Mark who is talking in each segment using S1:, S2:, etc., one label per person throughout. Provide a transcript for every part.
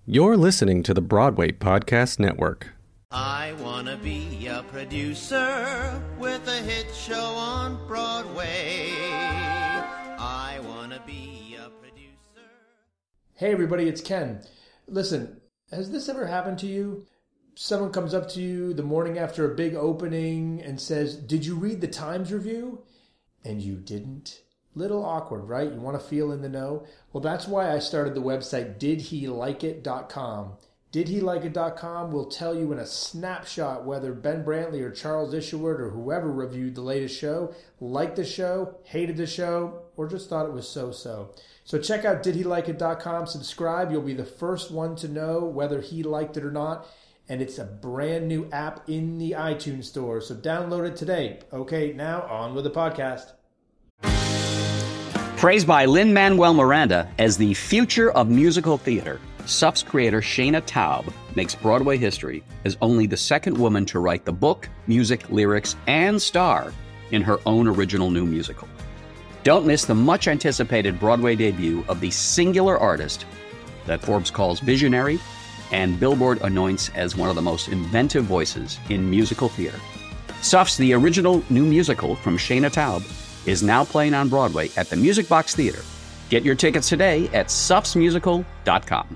S1: You're listening to the Broadway Podcast Network.
S2: I want to be a producer with a hit show on Broadway. I want to be a producer.
S3: Hey everybody, it's Ken. Listen, has this ever happened to you? Someone comes up to you the morning after a big opening and says, "Did you read the Times review?" And you didn't. Little awkward, right? You want to feel in the know? Well, that's why I started the website didhelikeit.com. Didhelikeit.com will tell you in a snapshot whether Ben Brantley or Charles Isherwood or whoever reviewed the latest show liked the show, hated the show, or just thought it was so-so. So check out didhelikeit.com, subscribe. You'll be the first one to know whether he liked it or not. And it's a brand new app in the iTunes store, so download it today. Okay, now on with the podcast.
S4: Praised by Lin-Manuel Miranda as the future of musical theater, SUF's creator Shana Taub makes Broadway history as only the second woman to write the book, music, lyrics, and star in her own original new musical. Don't miss the much-anticipated Broadway debut of the singular artist that Forbes calls visionary and Billboard anoints as one of the most inventive voices in musical theater. SUF's The Original New Musical from Shana Taub is now playing on Broadway at the Music Box Theater. Get your tickets today at sufsmusical.com.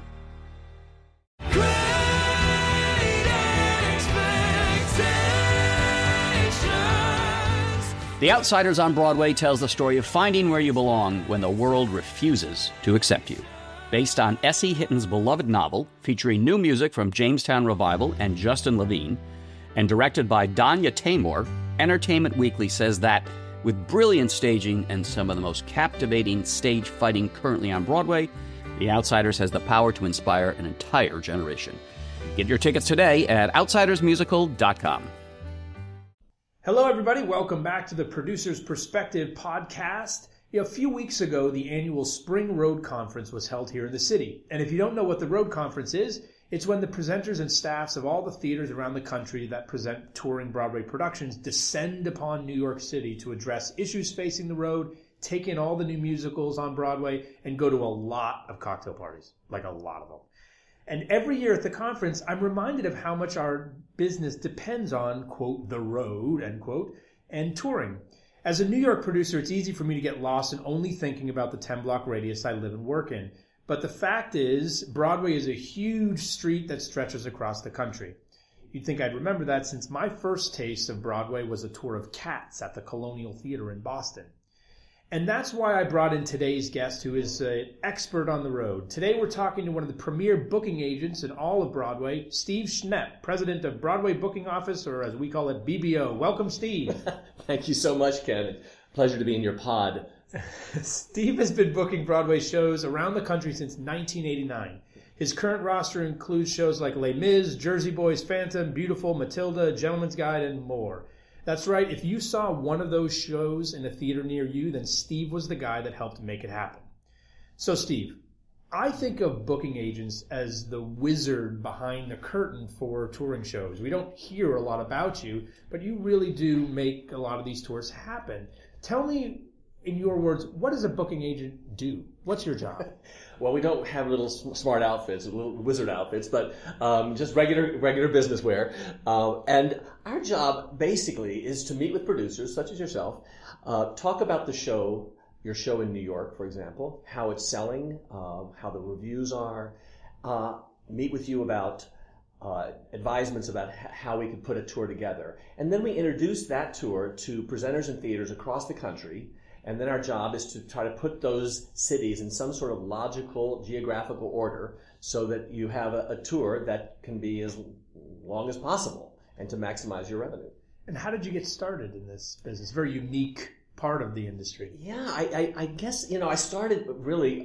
S4: The Outsiders on Broadway tells the story of finding where you belong when the world refuses to accept you. Based on S.E. Hitton's beloved novel, featuring new music from Jamestown Revival and Justin Levine, and directed by Danya Taymor, Entertainment Weekly says that with brilliant staging and some of the most captivating stage fighting currently on Broadway, The Outsiders has the power to inspire an entire generation. Get your tickets today at outsidersmusical.com.
S3: Hello, everybody. Welcome back to the Producer's Perspective podcast. A few weeks ago, the annual Spring Road Conference was held here in the city. And if you don't know what the Road Conference is, it's when the presenters and staffs of all the theaters around the country that present touring Broadway productions descend upon New York City to address issues facing the road, take in all the new musicals on Broadway, and go to a lot of cocktail parties, like a lot of them. And every year at the conference, I'm reminded of how much our business depends on, quote, the road, end quote, and touring. As a New York producer, it's easy for me to get lost in only thinking about the 10-block radius I live and work in. But the fact is, Broadway is a huge street that stretches across the country. You'd think I'd remember that since my first taste of Broadway was a tour of Cats at the Colonial Theater in Boston. And that's why I brought in today's guest, who is an expert on the road. Today we're talking to one of the premier booking agents in all of Broadway, Steve Schnepp, president of Broadway Booking Office, or as we call it, BBO. Welcome, Steve.
S5: Thank you so much, Ken. Pleasure to be in your pod.
S3: Steve has been booking Broadway shows around the country since 1989. His current roster includes shows like Les Mis, Jersey Boys, Phantom, Beautiful, Matilda, Gentleman's Guide, and more. That's right, if you saw one of those shows in a theater near you, then Steve was the guy that helped make it happen. So Steve, I think of booking agents as the wizard behind the curtain for touring shows. We don't hear a lot about you, but you really do make a lot of these tours happen. Tell me, in your words, what does a booking agent do? What's your job?
S5: Well, we don't have little smart outfits, little wizard outfits, but just regular business wear. And our job basically is to meet with producers such as yourself, talk about the show, your show in New York, for example, how it's selling, how the reviews are, meet with you about advisements about how we could put a tour together. And then we introduce that tour to presenters and theaters across the country. And then our job is to try to put those cities in some sort of logical geographical order so that you have a tour that can be as long as possible and to maximize your revenue.
S3: And how did you get started in this business? Very unique part of the industry.
S5: Yeah, I guess, I started really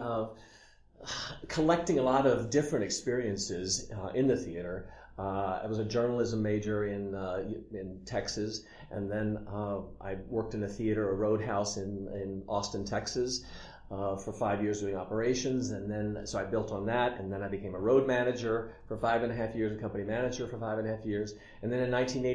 S5: collecting a lot of different experiences in the theater. I was a journalism major in Texas, and then I worked in a theater, a Roadhouse in Austin, Texas, for 5 years doing operations, and then so I built on that, and then I became a road manager for 5.5 years, a company manager for 5.5 years, and then in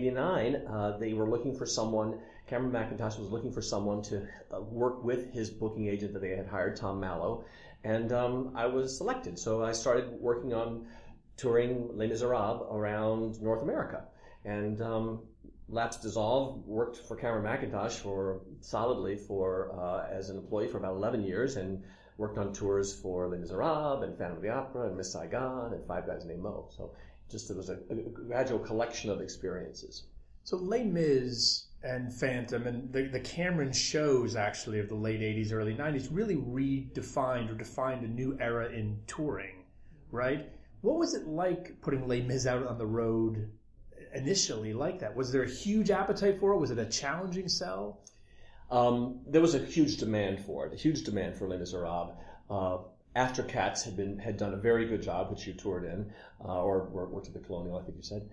S5: 1989 they were looking for someone. Cameron McIntosh was looking for someone to work with his booking agent that they had hired, Tom Mallow. And I was selected. So I started working on touring Les Miserables around North America. And lapsed dissolved, worked for Cameron Mackintosh solidly as an employee for about 11 years, and worked on tours for Les Miserables and Phantom of the Opera and Miss Saigon and Five Guys Named Mo. So just it was a gradual collection of experiences.
S3: So Les Mis and Phantom and the Cameron shows actually of the late 80s, early 90s really redefined or defined a new era in touring, right? What was it like putting Les Mis out on the road initially like that? Was there a huge appetite for it? Was it a challenging sell?
S5: There was a huge demand for it, a huge demand for Les Miserables. After Cats had done a very good job, which you toured in, or worked at the Colonial, I think you said.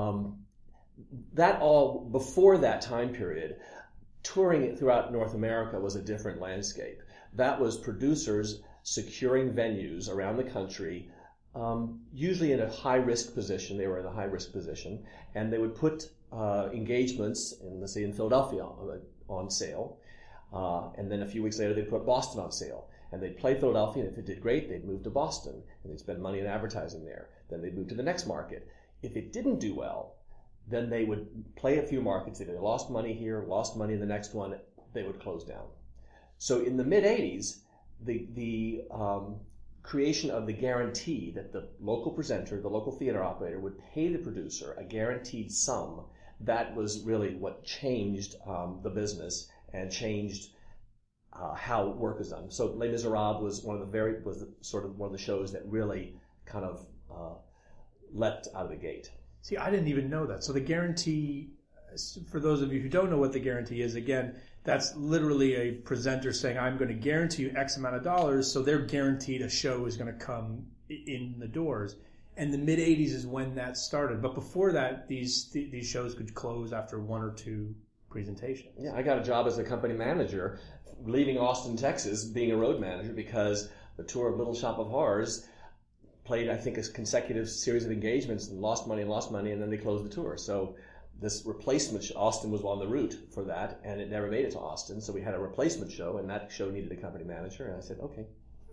S5: Before that time period, touring throughout North America was a different landscape. That was producers securing venues around the country, usually in a high-risk position. They were in a high-risk position, and they would put engagements, let's say in Philadelphia, on sale, and then a few weeks later they'd put Boston on sale. And they'd play Philadelphia, and if it did great, they'd move to Boston, and they'd spend money on advertising there. Then they'd move to the next market. If it didn't do well, then they would play a few markets. If they lost money here, lost money in the next one, they would close down. So in the mid-'80s, the creation of the guarantee that the local presenter, the local theater operator, would pay the producer a guaranteed sum, that was really what changed the business and changed how work was done. So Les Miserables was one of the shows that really kind of leapt out of the gate.
S3: See, I didn't even know that. So the guarantee, for those of you who don't know what the guarantee is, again, that's literally a presenter saying, I'm going to guarantee you X amount of dollars, so they're guaranteed a show is going to come in the doors. And the mid-'80s is when that started. But before that, these shows could close after one or two presentations.
S5: Yeah, I got a job as a company manager, leaving Austin, Texas, being a road manager, because the tour of Little Shop of Horrors played, I think, a consecutive series of engagements and lost money, and then they closed the tour. So this replacement, Austin was on the route for that, and it never made it to Austin. So we had a replacement show, and that show needed a company manager, and I said, okay.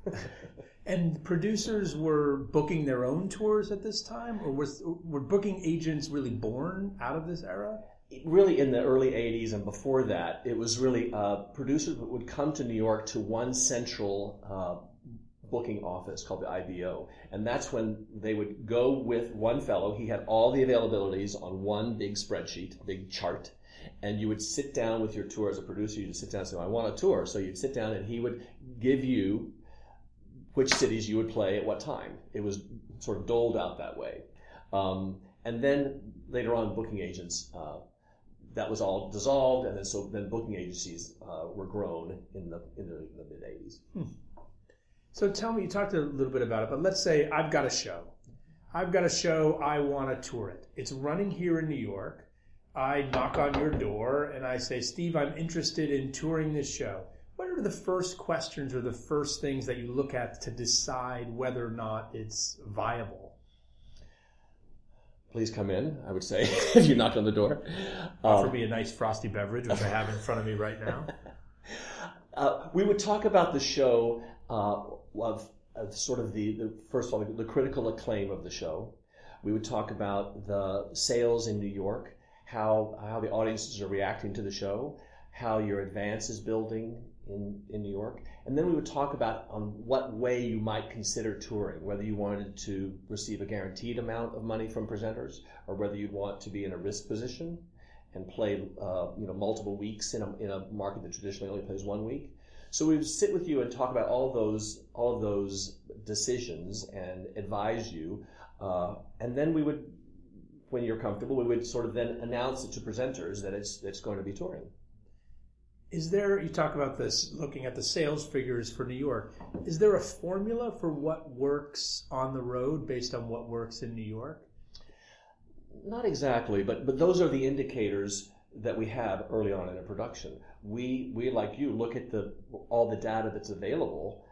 S3: And producers were booking their own tours at this time, or were booking agents really born out of this era?
S5: Really, in the early 80s and before that, it was really producers would come to New York to one central booking office called the IBO, and that's when they would go with one fellow. He had all the availabilities on one big spreadsheet, big chart, and you would sit down with your tour as a producer. You'd sit down and say, I want a tour. So you'd sit down and he would give you which cities you would play at what time. It was sort of doled out that way. And then later on, booking agents, that was all dissolved, and then booking agencies were grown in the mid-'80s.
S3: So tell me, you talked a little bit about it, but let's say I've got a show. I want to tour it. It's running here in New York. I knock on your door and I say, Steve, I'm interested in touring this show. What are the first questions or the first things that you look at to decide whether or not it's viable?
S5: Please come in, I would say, if you knock on the door.
S3: Offer me a nice frosty beverage, which I have in front of me right now.
S5: We would talk about the show of sort of first of all, the critical acclaim of the show. We would talk about the sales in New York, how the audiences are reacting to the show, how your advance is building in New York. And then we would talk about what way you might consider touring, whether you wanted to receive a guaranteed amount of money from presenters, or whether you'd want to be in a risk position and play multiple weeks in a market that traditionally only plays 1 week. So we would sit with you and talk about all of those decisions and advise you, and then we would, when you're comfortable, we would sort of then announce it to presenters that it's going to be touring.
S3: Is there, you talk about this, looking at the sales figures for New York, is there a formula for what works on the road based on what works in New York?
S5: Not exactly, but those are the indicators that we have early on in a production. We like you, look at all the data that's available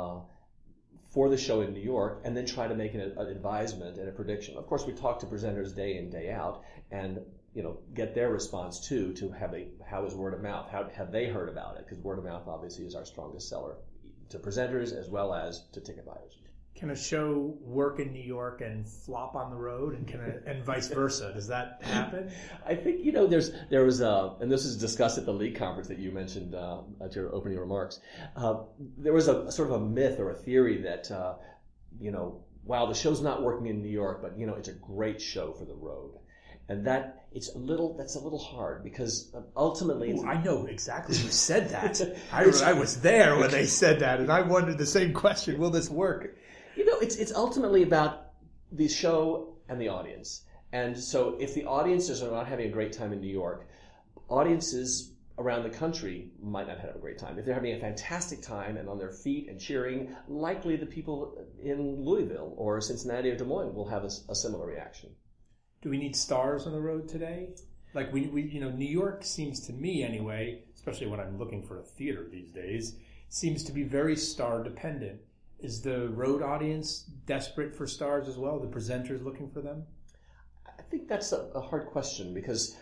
S5: for the show in New York, and then try to make an advisement and a prediction. Of course, we talk to presenters day in, day out, and get their response too, to how is word of mouth, how have they heard about it, because word of mouth obviously is our strongest seller to presenters as well as to ticket buyers.
S3: Can a show work in New York and flop on the road, and vice versa? Does that happen?
S5: I think there was and this was discussed at the League conference that you mentioned at your opening remarks. There was a sort of a myth or a theory that wow, the show's not working in New York, but it's a great show for the road, and that's a little hard because ultimately
S3: I know exactly who said that. I was there when they said that, and I wondered the same question: will this work?
S5: It's ultimately about the show and the audience. And so if the audiences are not having a great time in New York, audiences around the country might not have a great time. If they're having a fantastic time and on their feet and cheering, likely the people in Louisville or Cincinnati or Des Moines will have a similar reaction.
S3: Do we need stars on the road today? Like we New York seems to me anyway, especially when I'm looking for a theater these days, seems to be very star dependent. Is the road audience desperate for stars as well? The presenters looking for them?
S5: I think that's a hard question because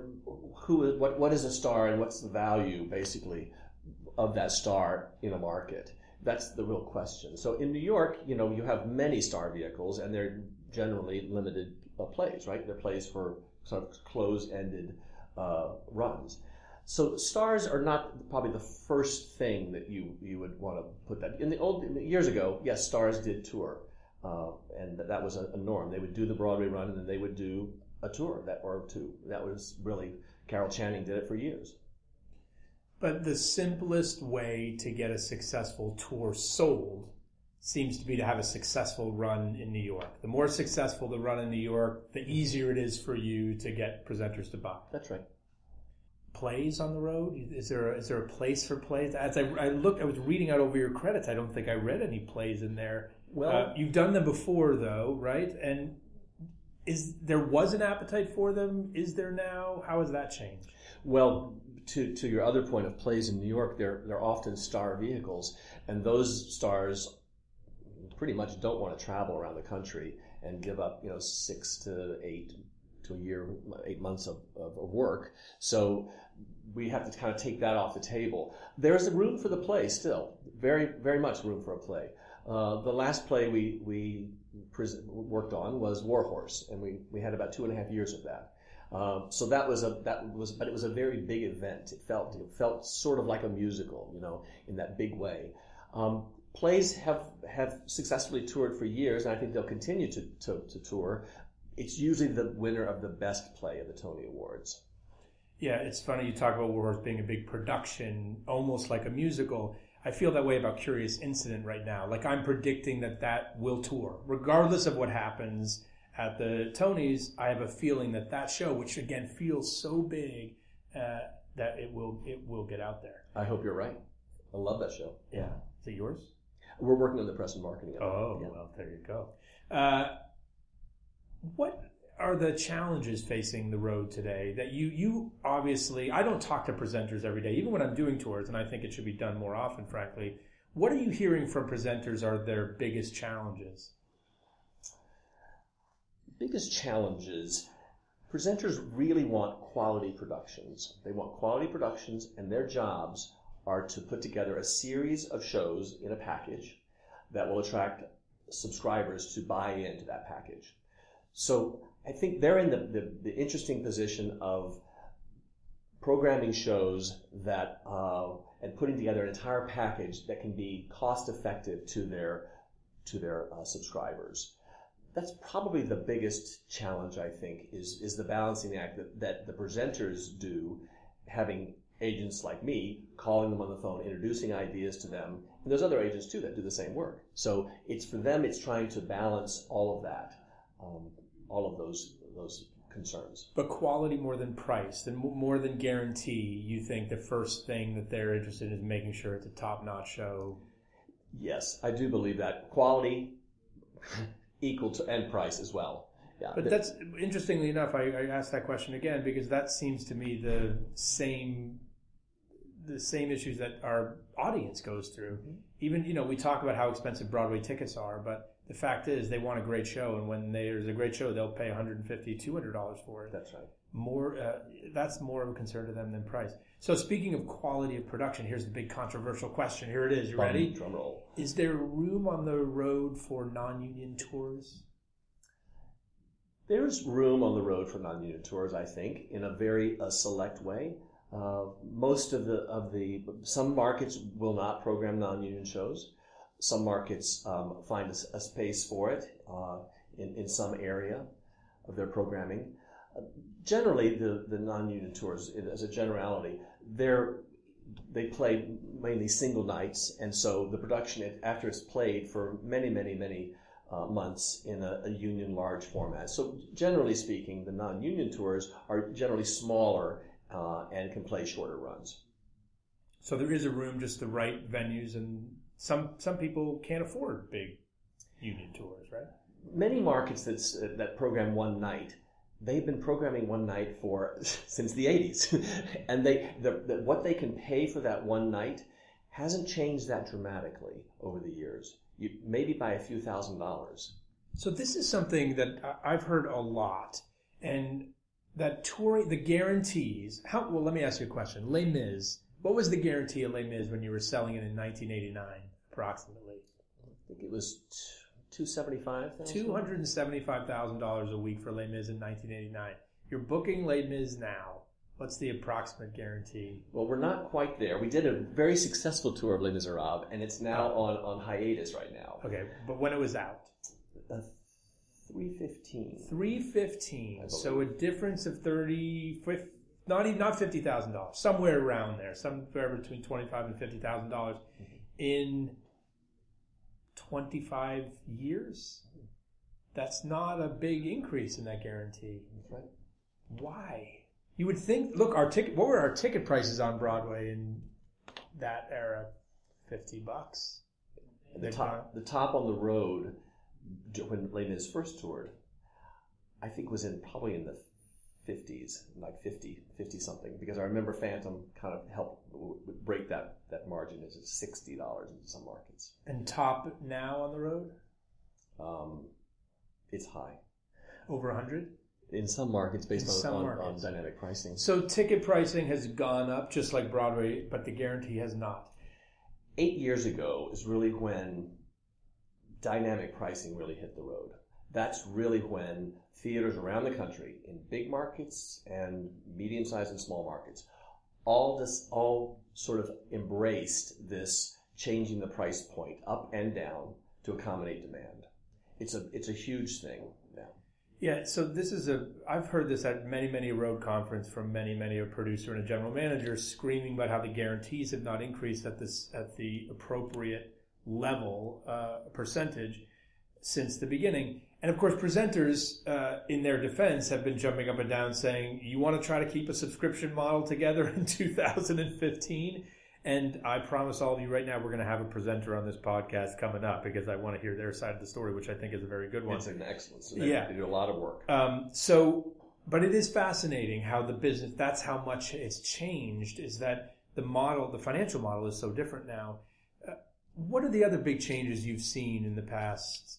S5: what is a star and what's the value basically of that star in a market? That's the real question. So in New York, you have many star vehicles and they're generally limited plays, right? They're plays for sort of closed-ended runs. So stars are not probably the first thing that you would want to put that. Years ago, yes, stars did tour, and that was a norm. They would do the Broadway run, and then they would do a tour or two. That was really, Carol Channing did it for years.
S3: But the simplest way to get a successful tour sold seems to be to have a successful run in New York. The more successful the run in New York, the easier it is for you to get presenters to buy.
S5: That's right.
S3: Plays on the road? Is there a place for plays? As I was reading out over your credits. I don't think I read any plays in there.
S5: Well,
S3: you've done them before, though, right? And there was an appetite for them? Is there now? How has that changed?
S5: Well, to your other point of plays in New York, they're often star vehicles, and those stars pretty much don't want to travel around the country and give up 6 to 8 to a year, 8 months of work. So we have to kind of take that off the table. There's a room for the play still, very, very much room for a play. The last play we worked on was War Horse, and we had about 2.5 years of that. So but it was a very big event. It felt sort of like a musical, in that big way. Plays have successfully toured for years, and I think they'll continue to tour. It's usually the winner of the best play of the Tony Awards.
S3: Yeah, it's funny you talk about War Horse being a big production, almost like a musical. I feel that way about Curious Incident right now. Like I'm predicting that will tour. Regardless of what happens at the Tonys, I have a feeling that show, which again feels so big, that it will get out there.
S5: I hope you're right. I love that show.
S3: Yeah. Is it yours?
S5: We're working on the press and marketing of it.
S3: Oh, yeah. Well, there you go. What are the challenges facing the road today that you obviously, I don't talk to presenters every day, even when I'm doing tours, and I think it should be done more often, frankly. What are you hearing from presenters are their biggest challenges?
S5: Biggest challenges, presenters really want quality productions. They want quality productions, and their jobs are to put together a series of shows in a package that will attract subscribers to buy into that package. So I think they're in the interesting position of programming shows that and putting together an entire package that can be cost effective to their subscribers. That's probably the biggest challenge, I think, is the balancing act that the presenters do, having agents like me calling them on the phone, introducing ideas to them, and there's other agents too that do the same work. So it's trying to balance all of that, all of those concerns.
S3: But quality more than price, and more than guarantee. You think the first thing that they're interested in is making sure it's a top-notch show?
S5: Yes, I do believe that quality equal to and price as well. Yeah,
S3: but that's interestingly enough. I asked that question again because that seems to me the same issues that our audience goes through. Mm-hmm. Even we talk about how expensive Broadway tickets are, but the fact is they want a great show, and when there's a great show, they'll pay $150, $200 for it.
S5: That's right.
S3: That's more of a concern to them than price. So speaking of quality of production, here's the big controversial question. Here it is. You ready?
S5: Drum roll.
S3: Is there room on the road for non-union tours?
S5: There's room on the road for non-union tours, I think, in a very select way. Most of some markets will not program non-union shows. Some markets find a space for it in some area of their programming. Generally, the non-union tours, as a generality, they play mainly single nights, and so the production, after it's played for many, many, many months in a union large format. So generally speaking, the non-union tours are generally smaller and can play shorter runs.
S3: So there is a room, just the right venues, and some people can't afford big union tours, right?
S5: Many markets that program one night, they've been programming one night since the 80s. And what they can pay for that one night hasn't changed that dramatically over the years. Maybe by a few $1,000s.
S3: So this is something that I've heard a lot. And that touring, the guarantees, let me ask you a question. Les Mis, what was the guarantee of Les Mis when you were selling it in 1989, approximately?
S5: I think it was $275,000.
S3: $275,000 a week for Les Mis in 1989. You're booking Les Mis now. What's the approximate guarantee?
S5: Well, we're not quite there. We did a very successful tour of Les Miserables, and it's now on hiatus right now.
S3: Okay, but when it was out?
S5: $315.
S3: $315. So a difference of not $50,000, somewhere around there, somewhere between $25,000 and $50,000 in 25 years. That's not a big increase in that guarantee.
S5: That's right.
S3: Why? You would think, look, what were our ticket prices on Broadway in that era? $50.
S5: The top on the road when Les Mis first toured, I think was probably in the 50s, like 50 something, because I remember Phantom kind of helped break that margin into $60 in some markets.
S3: And top now on the road?
S5: It's high.
S3: Over 100?
S5: In some markets, based on dynamic pricing.
S3: So ticket pricing has gone up just like Broadway, but the guarantee has not.
S5: 8 years ago is really when dynamic pricing really hit the road. That's really when theaters around the country, in big markets and medium-sized and small markets, all sort of embraced this changing the price point up and down to accommodate demand. It's a huge thing now.
S3: Yeah, so I've heard this at many a road conference from many a producer and a general manager screaming about how the guarantees have not increased at the appropriate level, percentage since the beginning. And of course, presenters, in their defense, have been jumping up and down saying, you want to try to keep a subscription model together in 2015? And I promise all of you right now, we're going to have a presenter on this podcast coming up because I want to hear their side of the story, which I think is a very good one.
S5: It's an excellent. So they do a lot of work.
S3: But it is fascinating how the business, that's how much it's changed, is that the financial model is so different now. What are the other big changes you've seen in the past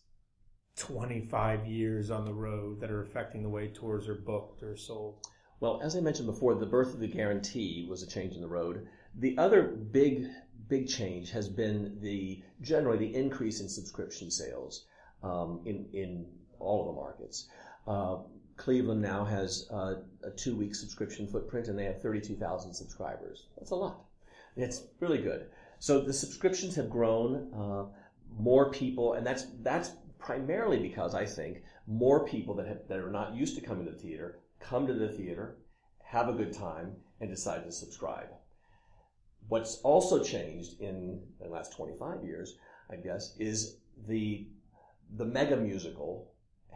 S3: 25 years on the road that are affecting the way tours are booked or sold?
S5: Well, as I mentioned before, the birth of the guarantee was a change in the road. The other big change has been generally the increase in subscription sales in all of the markets. Cleveland now has a 2-week subscription footprint, and they have 32,000 subscribers. That's a lot. It's really good. So the subscriptions have grown. More people, and that's primarily because I think more people that are not used to coming to the theater come to the theater, have a good time, and decide to subscribe. What's also changed in the last 25 years, I guess, is the mega musical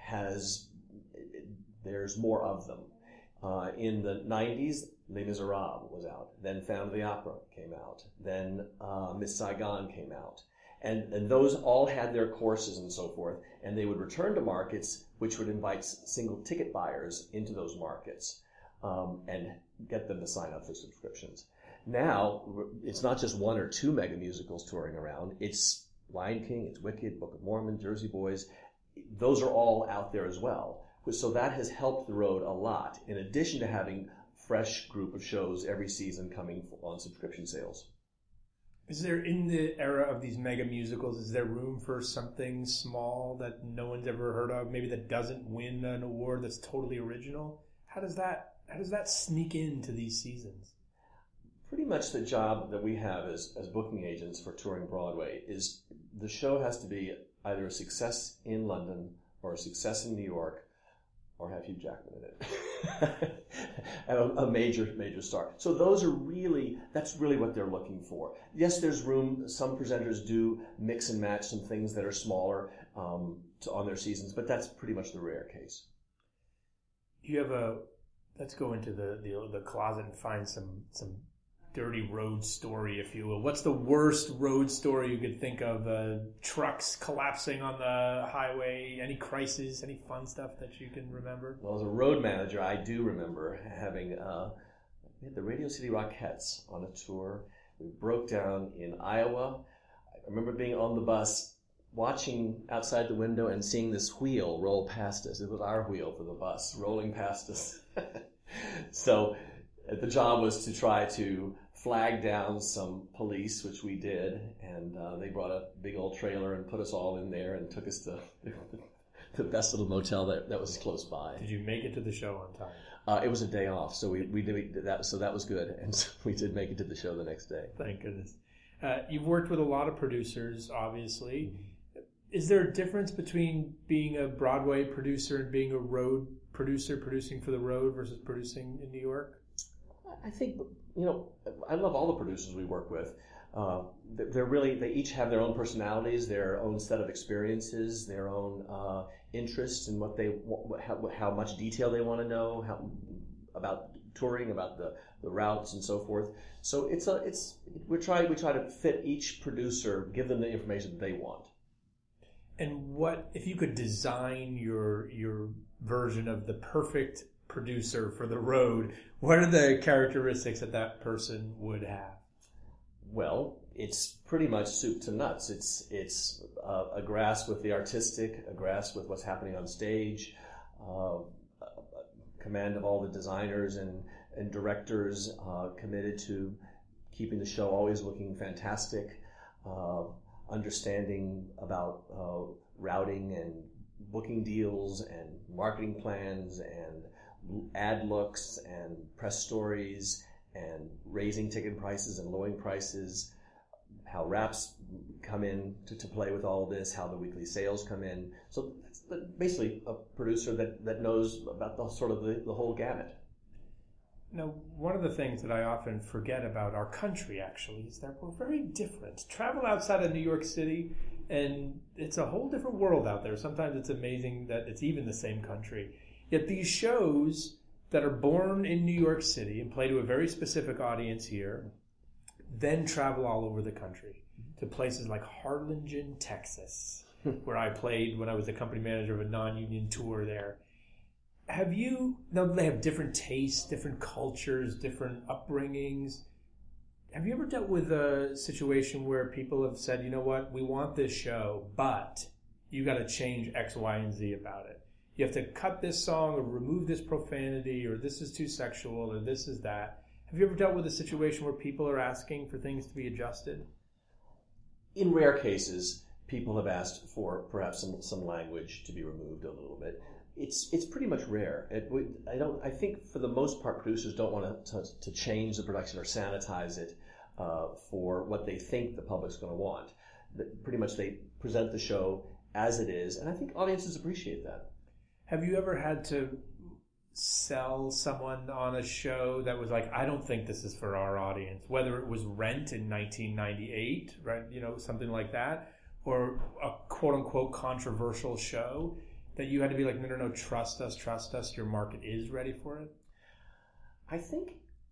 S5: there's more of them. In the 90s, Les Miserables was out. Then Phantom of the Opera came out. Then Miss Saigon came out. And those all had their courses and so forth, and they would return to markets which would invite single ticket buyers into those markets and get them to sign up for subscriptions. Now, it's not just one or two mega musicals touring around. It's Lion King, it's Wicked, Book of Mormon, Jersey Boys. Those are all out there as well. So that has helped the road a lot, in addition to having fresh group of shows every season coming on subscription sales.
S3: Is there, in the era of these mega musicals, is there room for something small that no one's ever heard of, maybe that doesn't win an award that's totally original? How does that sneak into these seasons?
S5: Pretty much the job that we have as booking agents for touring Broadway is the show has to be either a success in London or a success in New York, or have Hugh Jackman in it. And a major star. So that's really what they're looking for. Yes, there's room. Some presenters do mix and match some things that are smaller on their seasons, but that's pretty much the rare case.
S3: Let's go into the closet and find some dirty road story, if you will. What's the worst road story you could think of? Trucks collapsing on the highway? Any crises? Any fun stuff that you can remember?
S5: Well, as a road manager, I do remember having we had the Radio City Rockettes on a tour. We broke down in Iowa. I remember being on the bus, watching outside the window and seeing this wheel roll past us. It was our wheel for the bus, rolling past us. So the job was to try to flag down some police, which we did, and they brought a big old trailer and put us all in there and took us to the best little motel that was close by.
S3: Did you make it to the show on time?
S5: It was a day off, so we did that, so that was good, and so we did make it to the show the next day.
S3: Thank goodness. You've worked with a lot of producers, obviously. Is there a difference between being a Broadway producer and being a road producer, producing for the road, versus producing in New York?
S5: I think, I love all the producers we work with. They each have their own personalities, their own set of experiences, their own interests in how much detail they want to know about touring, about the routes and so forth. So we try to fit each producer, give them the information that they want.
S3: And what if you could design your version of the perfect producer for the road? What are the characteristics that person would have?
S5: Well, it's pretty much soup to nuts. It's a grasp with the artistic, a grasp with what's happening on stage, command of all the designers and directors, committed to keeping the show always looking fantastic, understanding about routing and booking deals and marketing plans and ad looks and press stories and raising ticket prices and lowering prices, how wraps come in to play with all of this, how the weekly sales come in. So that's basically a producer that knows about the whole gamut.
S3: Now, one of the things that I often forget about our country, actually, is that we're very different. Travel outside of New York City, and it's a whole different world out there. Sometimes it's amazing that it's even the same country. Yet these shows that are born in New York City and play to a very specific audience here, then travel all over the country to places like Harlingen, Texas, where I played when I was the company manager of a non-union tour there. Now they have different tastes, different cultures, different upbringings. Have you ever dealt with a situation where people have said, you know what, we want this show, but you got to change X, Y, and Z about it? You have to cut this song or remove this profanity, or this is too sexual, or this is that. Have you ever dealt with a situation where people are asking for things to be adjusted?
S5: In rare cases, people have asked for perhaps some language to be removed a little bit. It's pretty much rare. I think for the most part, producers don't want to change the production or sanitize it for what they think the public's going to want. Pretty much they present the show as it is, and I think audiences appreciate that.
S3: Have you ever had to sell someone on a show that was like, I don't think this is for our audience, whether it was Rent in 1998, right? Something like that, or a quote-unquote controversial show that you had to be like, no, trust us, your market is ready for it?
S5: I think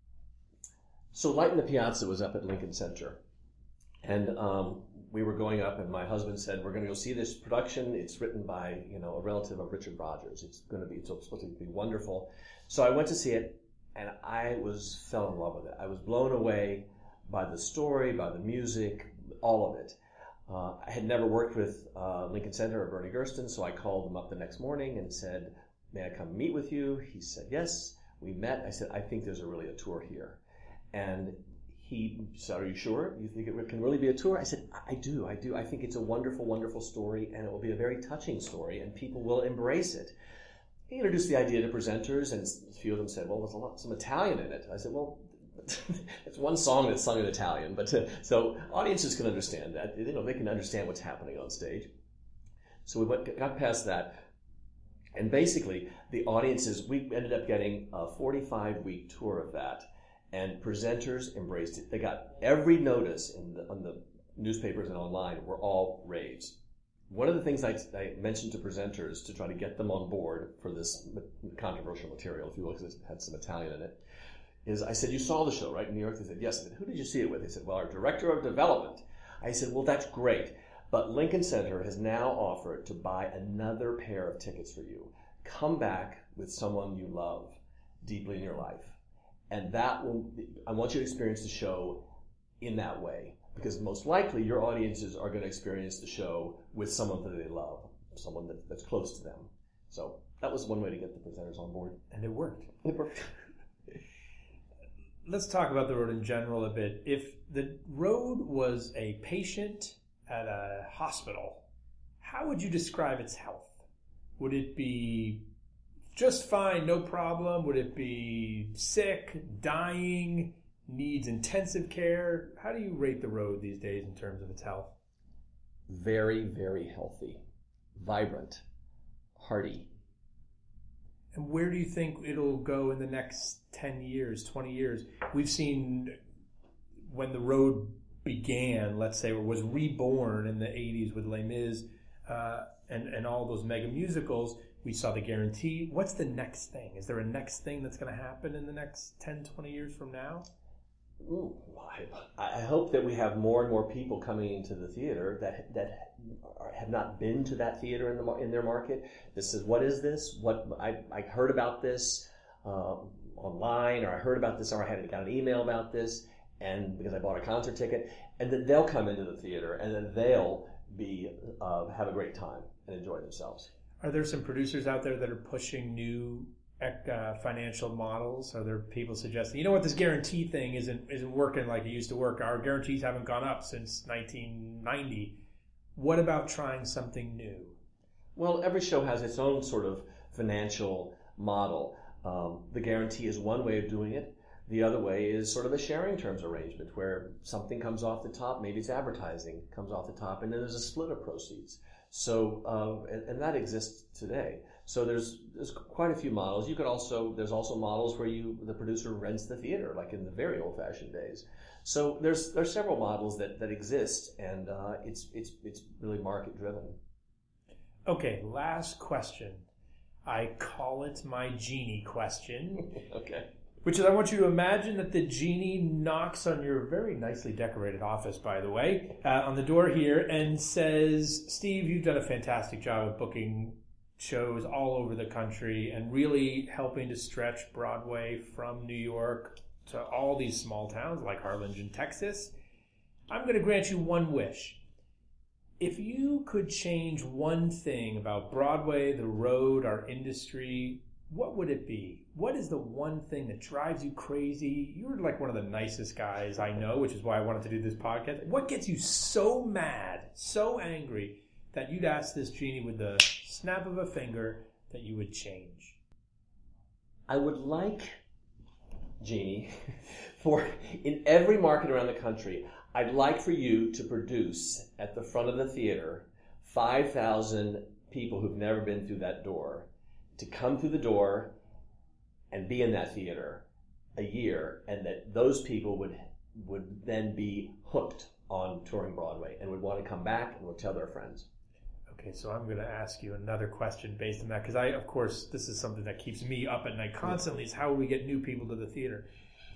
S5: so. Light in the Piazza was up at Lincoln Center, and we were going up, and my husband said, we're going to go see this production. It's written by a relative of Richard Rodgers. It's supposed to be wonderful. So I went to see it, and I fell in love with it. I was blown away by the story, by the music, all of it. I had never worked with Lincoln Center or Bernie Gersten, so I called him up the next morning and said, may I come meet with you? He said, yes. We met. I said, I think there's really a tour here. And he said, are you sure? You think it can really be a tour? I said, I do. I think it's a wonderful, wonderful story, and it will be a very touching story, and people will embrace it. He introduced the idea to presenters, and a few of them said, well, there's some Italian in it. I said, well, it's one song that's sung in Italian, but so audiences can understand that. They can understand what's happening on stage. So we got past that. And basically, the audiences, we ended up getting a 45-week tour of that. And presenters embraced it. They got every notice on the newspapers and online were all raves. One of the things I mentioned to presenters to try to get them on board for this controversial material, if you will, because it had some Italian in it, is I said, you saw the show, right, in New York? They said, yes. I said, who did you see it with? They said, well, our director of development. I said, well, that's great. But Lincoln Center has now offered to buy another pair of tickets for you. Come back with someone you love deeply in your life. And I want you to experience the show in that way, because most likely your audiences are going to experience the show with someone that they love, someone that's close to them. So that was one way to get the presenters on board.
S3: And it worked.
S5: It worked.
S3: Let's talk about the road in general a bit. If the road was a patient at a hospital, how would you describe its health? Would it be just fine, no problem? Would it be sick, dying, needs intensive care? How do you rate the road these days in terms of its health?
S5: Very, very healthy, vibrant, hearty.
S3: And where do you think it'll go in the next 10 years, 20 years? We've seen when the road began, let's say, or was reborn in the 80s with Les Mis and all those mega musicals, we saw The Guarantee. What's the next thing? Is there a next thing that's going to happen in the next 10, 20 years from now?
S5: Ooh, I hope that we have more and more people coming into the theater that have not been to that theater in their market. This is, what is this? What I heard about this online, or I heard about this, or I got an email about this, and because I bought a concert ticket, and then they'll come into the theater, and then they'll have a great time and enjoy themselves.
S3: Are there some producers out there that are pushing new financial models? Are there people suggesting, you know what, this guarantee thing isn't working like it used to work? Our guarantees haven't gone up since 1990. What about trying something new?
S5: Well, every show has its own sort of financial model. The guarantee is one way of doing it. The other way is sort of a sharing terms arrangement where something comes off the top, maybe it's advertising, comes off the top, and then there's a split of proceeds. So, and that exists today. So there's quite a few models. There's also models where the producer rents the theater, like in the very old-fashioned days. So there's several models that exist, and it's really market-driven.
S3: Okay, last question. I call it my genie question.
S5: Okay.
S3: Which is, I want you to imagine that the genie knocks on your very nicely decorated office, by the way, on the door here, and says, Steve, you've done a fantastic job of booking shows all over the country and really helping to stretch Broadway from New York to all these small towns like Harlingen, Texas. I'm going to grant you one wish. If you could change one thing about Broadway, the road, our industry, what would it be? What is the one thing that drives you crazy? You're like one of the nicest guys I know, which is why I wanted to do this podcast. What gets you so mad, so angry, that you'd ask this genie with the snap of a finger that you would change?
S5: I would like, Genie, in every market around the country, I'd like for you to produce at the front of the theater 5,000 people who've never been through that door to come through the door and be in that theater a year, and that those people would then be hooked on touring Broadway and would want to come back and would tell their friends.
S3: Okay, so I'm going to ask you another question based on that, because of course, this is something that keeps me up at night constantly, is how we get new people to the theater.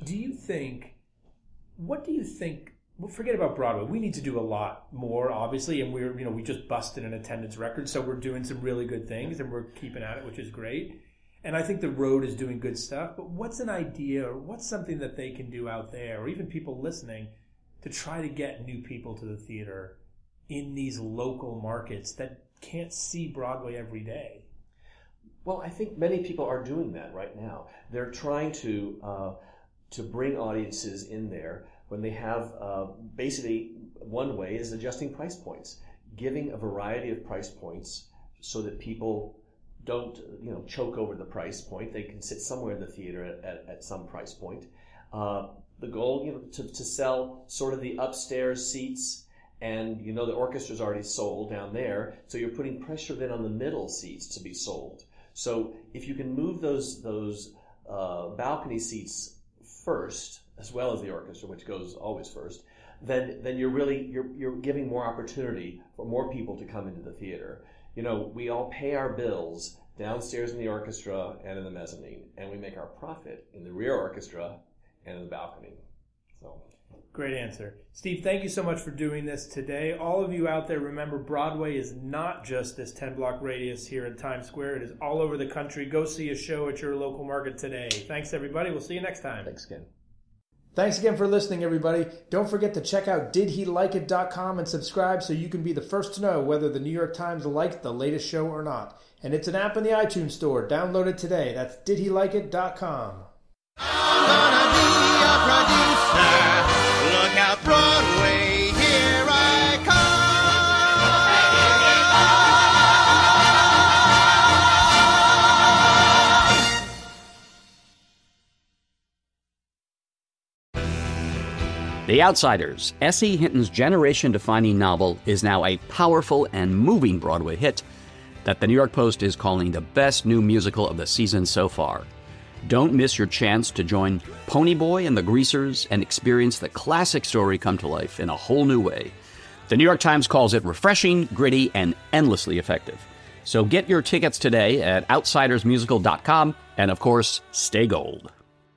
S3: What do you think, well, forget about Broadway. We need to do a lot more, obviously, and we just busted an attendance record, so we're doing some really good things, and we're keeping at it, which is great. And I think the road is doing good stuff, but what's an idea, or what's something that they can do out there, or even people listening, to try to get new people to the theater in these local markets that can't see Broadway every day?
S5: Well, I think many people are doing that right now. They're trying to bring audiences in there when they have basically one way is adjusting price points, giving a variety of price points so that people don't choke over the price point. They can sit somewhere in the theater at some price point. The goal, to sell sort of the upstairs seats, and the orchestra's already sold down there, so you're putting pressure then on the middle seats to be sold. So if you can move those balcony seats first, as well as the orchestra, which goes always first, then you're giving more opportunity for more people to come into the theater. We all pay our bills downstairs in the orchestra and in the mezzanine, and we make our profit in the rear orchestra and in the balcony. So.
S3: Great answer. Steve, thank you so much for doing this today. All of you out there, remember, Broadway is not just this 10-block radius here in Times Square. It is all over the country. Go see a show at your local market today. Thanks, everybody. We'll see you next time.
S5: Thanks again.
S3: Thanks again for listening, everybody. Don't forget to check out didhelikeit.com and subscribe so you can be the first to know whether the New York Times liked the latest show or not. And it's an app in the iTunes Store. Download it today. That's didhelikeit.com.
S2: I'm gonna be a producer. Look out, Broadway, here I
S4: come. The Outsiders, S.E. Hinton's generation-defining novel, is now a powerful and moving Broadway hit that the New York Post is calling the best new musical of the season so far. Don't miss your chance to join Ponyboy and the Greasers and experience the classic story come to life in a whole new way. The New York Times calls it refreshing, gritty, and endlessly effective. So get your tickets today at outsidersmusical.com, and of course, stay gold.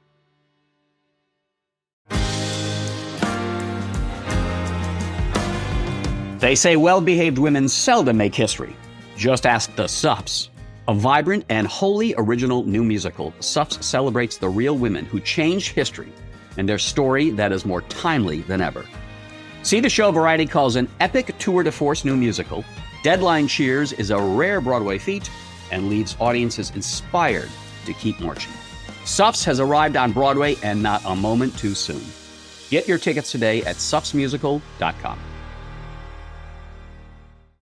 S4: They say well-behaved women seldom make history. Just ask the Suffs. A vibrant and wholly original new musical, Suffs celebrates the real women who changed history and their story that is more timely than ever. See the show Variety calls an epic tour de force new musical. Deadline cheers is a rare Broadway feat and leaves audiences inspired to keep marching. Suffs has arrived on Broadway, and not a moment too soon. Get your tickets today at suffsmusical.com.